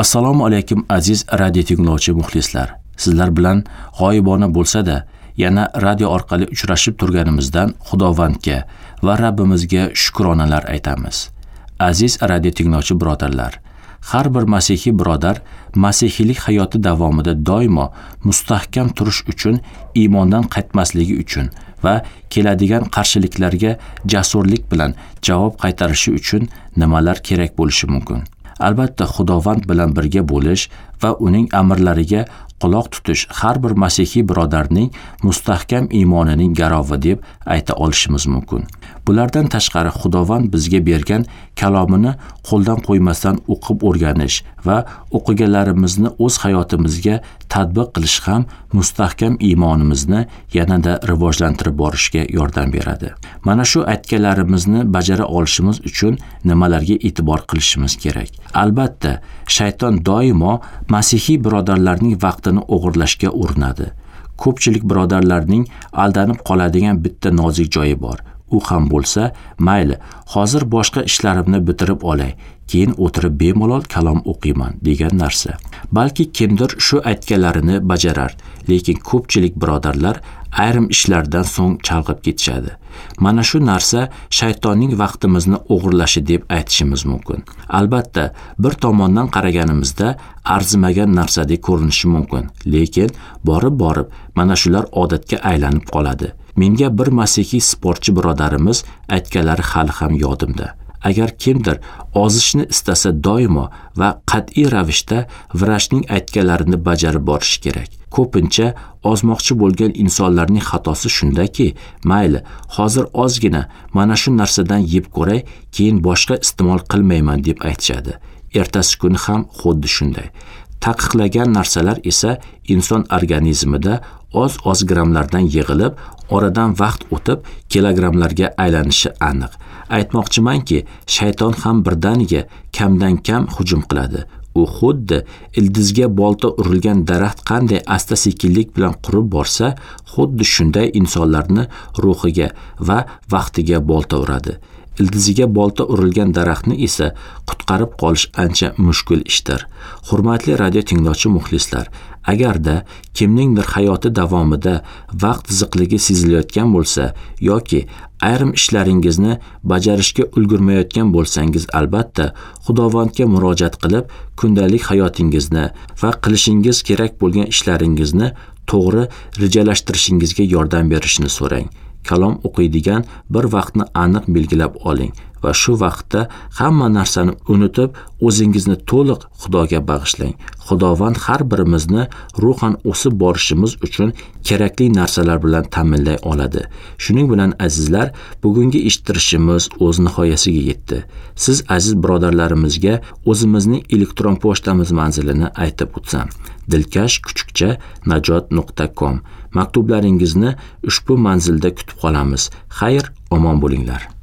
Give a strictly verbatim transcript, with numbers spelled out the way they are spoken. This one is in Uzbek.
Assalomu alaykum aziz radio tinglovchi muxlislar. Sizlar bilan g'oyibona bo'lsa-da, yana radio orqali uchrashib turganimizdan Xudovandga va Rabbimizga shukronalar aytamiz. Aziz radio tinglovchi birodarlar, har bir masihiy birodar masihiylik hayoti davomida doimo mustahkam turish uchun, iymondan qaytmasligi uchun va keladigan qarshiliklarga jasurlik bilan javob qaytarishi uchun nimalar kerak bo'lishi mumkin? Albatta, Xudovand bilan birga bo'lish va uning amrlariga quloq tutish har bir masihiy birodarning mustahkam iymonining garovi deb ayta olishimiz mumkin. Bulardan tashqari Xudovand bizga bergan kalomini qo'ldan qo'ymasdan o'qib o'rganish va o'qiganlarimizni o'z hayotimizga tatbiq qilish ham mustahkam iymonimizni yanada rivojlantirib borishga yordam beradi. Mana shu aytganlarimizni bajara olishimiz uchun nimalarga e'tibor qilishimiz kerak? Albatta, shayton doimo masihiy birodarlarning vaqtini o'g'irlashga urinadi. Ko'pchilik birodarlarning aldanib qoladigan bitta nozik joyi bor. U ham bo'lsa, mayli, hozir boshqa ishlarimni bitirib olay, keyin o'tirib bemalol kalom o'qiyman degan narsa. Balki kimdir shu aytganlarini bajarar, lekin ko'pchilik birodarlar ayrim ishlardan so'ng chalg'ib ketishadi. Mana shu narsa shaytonning vaqtimizni o'g'irlashi deb aytishimiz mumkin. Albatta, bir tomondan qaraganimizda arzimagan narsadek ko'rinishi mumkin, lekin borib-borib mana shular odatga aylanib qoladi. Menga bir masihiy sportchi birodarimiz aytganlari hali ham yodimda. Agar kimdir ozishni istasa doimo va qat'iy ravishda vrachning aytganlarini bajarib borishi kerak. Ko'pincha ozmoqchi bo'lgan insonlarning xatosi shundaki, mayli, hozir ozgina mana shu narsadan yeb ko'ray, keyin boshqa iste'mol qilmayman deb aytishadi. Ertasi kuni ham xuddi shunday. Taqiqlagan narsalar esa inson organizmida oz-oz grammlardan yig'ilib, oradan vaqt o'tib kilogrammlarga aylanishi aniq. Aytmoqchimanki, shayton ham birdaniga kamdan kam hujum qiladi. U xuddi ildizga bolta urilgan daraxt qanday asta-sekinlik bilan qurib borsa, xuddi shunday insonlarni ruhiga va vaqtiga bolta uradi. Ildiziga bolta urilgan daraxtni esa qutqarib qolish ancha mushkul ishdir. Hurmatli radio tinglovchi muxlislar, agarda kimningdir hayoti davomida vaqt ziqligi sezilayotgan bo'lsa yoki ayrim ishlaringizni bajarishga ulgurmayotgan bo'lsangiz, albatta Xudovandga murojaat qilib, kundalik hayotingizni va qilishingiz kerak bo'lgan ishlaringizni to'g'ri rejalashtirishingizga yordam berishini so'rang. Kalom o'qiydigan bir vaqtni aniq belgilab oling va shu vaqtda hamma narsani unutib, o'zingizni to'liq Xudoga bag'ishlang. Xudovand har birimizni ruhan o'sib borishimiz uchun kerakli narsalar bilan ta'minlay oladi. Shuning bilan azizlar, bugungi eshittirishimiz o'z nihoyasiga yetdi. Siz aziz birodarlarimizga o'zimizning elektron pochtamiz manzilini aytib o'tsam: dilkash kuchukcha najot nuqta com. Maktublaringizni ushbu manzilda kutib qolamiz. Xayr, omon bo'linglar.